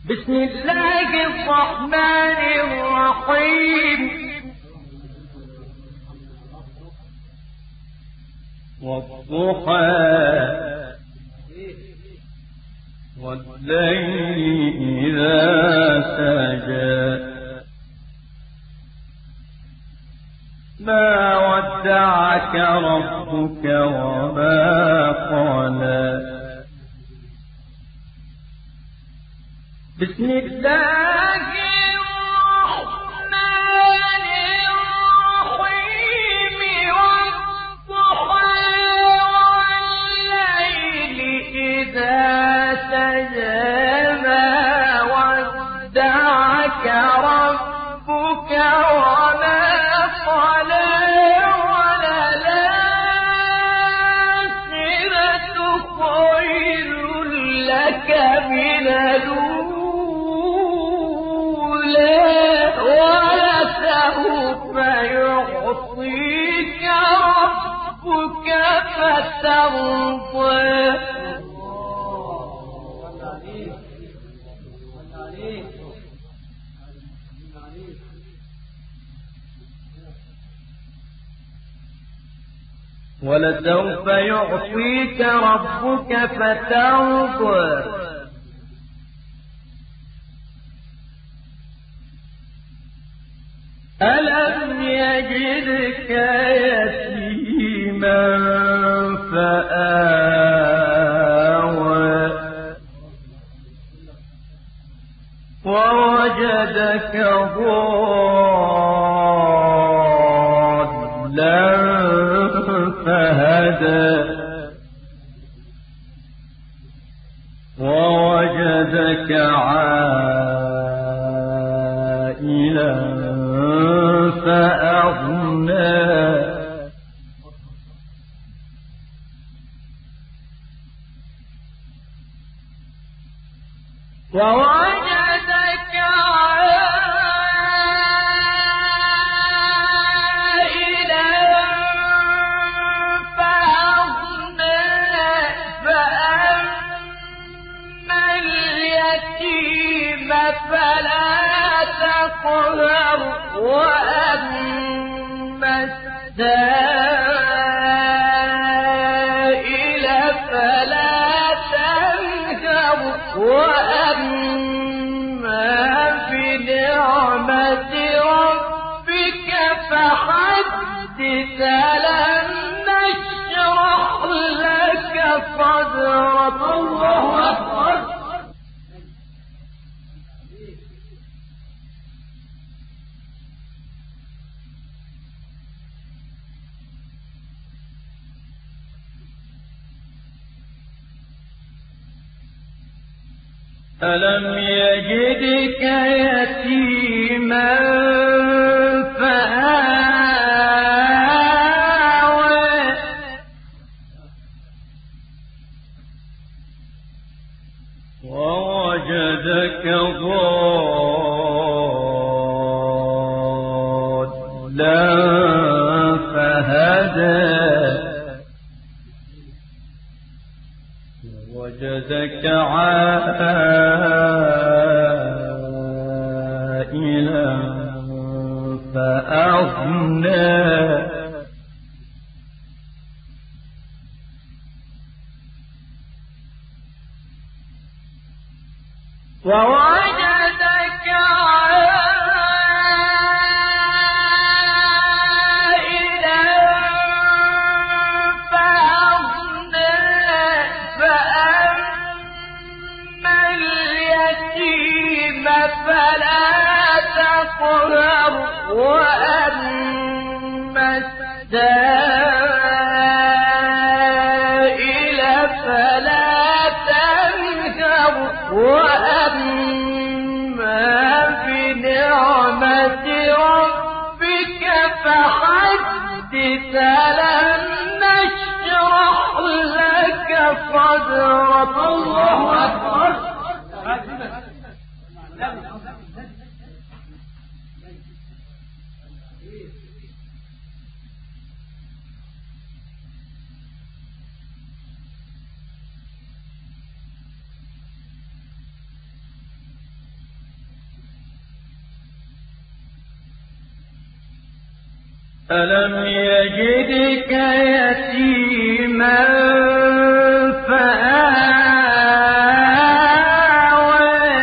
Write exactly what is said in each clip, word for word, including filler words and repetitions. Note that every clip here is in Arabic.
بسم الله الرحمن الرحيم. والضحى والليل إذا سجى ما ودعك ربك وما قلى. بسم الله الرحمن الرحيم. والضحى والليل إذا سجى ما ودعك ربك وما قلى. وللآخرة خير لك من الأولى ولسوف يعطيك ربك فترضى. ولسوف يعطيك ربك فترضى. ألم يجدك يتيما فآوى ووجدك ضالا فهدى ووجدك عائلا فأغنى ووجدك عائلا فأغنى فأما اليتيم فلا تقهر وأما السائل فلا تنهر وأما بنعمة ربك فحدث. ألم نشرح لك صدرك. الله أكبر. ألم يجدك يتيما فآوى ووجدك ضالا فهدى ووجدك عائلا فأغنى ووجدك عائلا فأغنى فأما اليتيم فلا تقهر وأما السائل فلا تنهر وأما بنعمة ربك فحدث. ألم نشرح لك صدرك. الله أكبر. ألم يجدك يتيما فآوى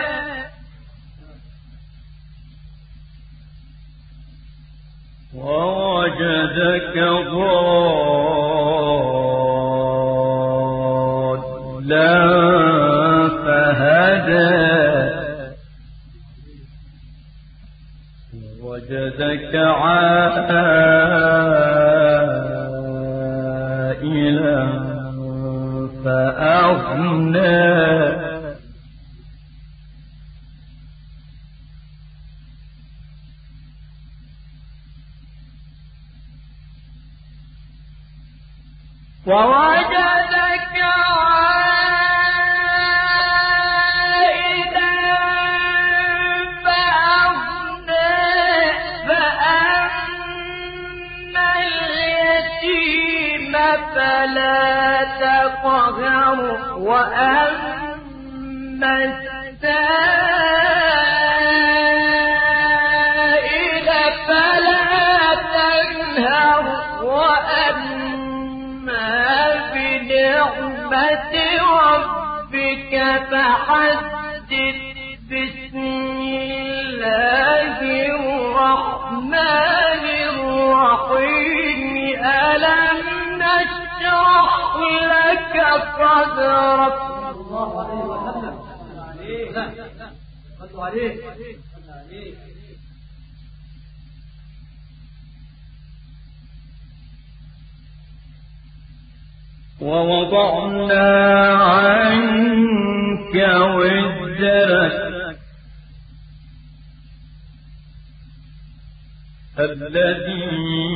ووجدك ضالا فهدى وجدك عائلا فأغنى ووجدك عائلا فأغنى فأما اليتيم فلا تقهر وأما السائل فلا تنهر وأما بنعمة ربك فحدث بسم الله الرحمن الرحيم ألم نشرح لك صدرك الله عليه وسلم عليه عليه ووضعنا عنك وزرك الذي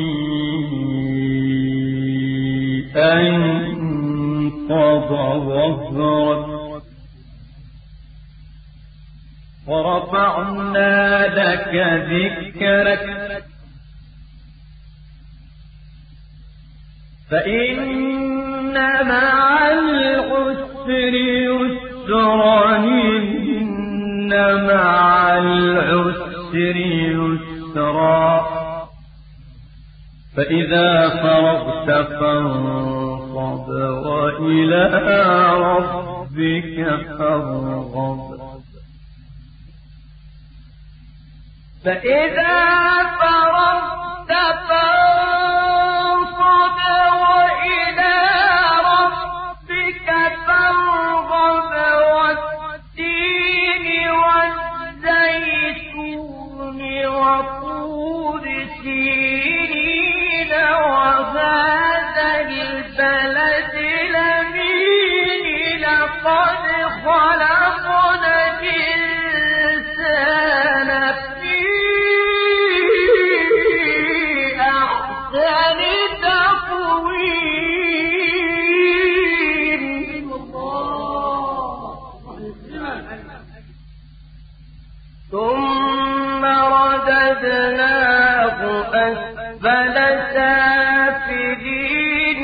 أنقض ظهرك ورفعنا لك ذكرك فإن مع العسر يسرا إن مع العسر يسرا فإذا فرغت فانصب وإلى ربك فارغب فإذا فرغت فانصب وإلى ربك فارغب والتين والزيتون وطور سينين وهذا البلد الأمين لقد خلقنا الإنسان في أحسن تقويم ثم رددناه أسفل سافلين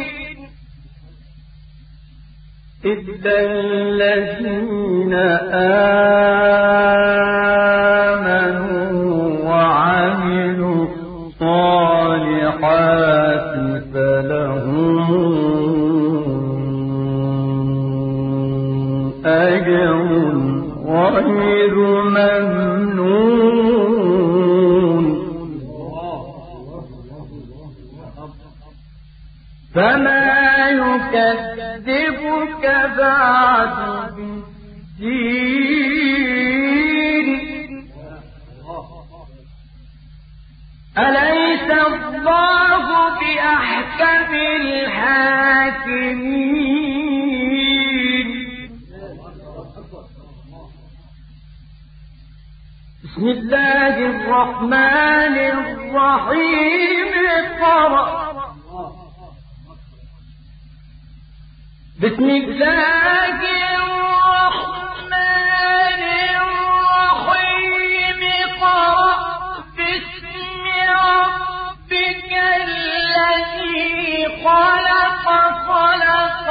إلا الذين آمنوا وعملوا الصالحات فلهم أجر غير ممنون فما يكذبك بعد بالدين أليس الله بأحكم الحاكمين بسم الله الرحمن الرحيم اقرأ بسم الله الرحمن الرحيم اقرأ باسم ربك الذي خلق خلق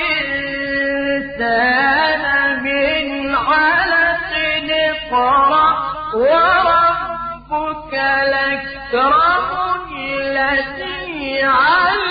الإنسان من علق اقرأ وربك الأكرم التي علمت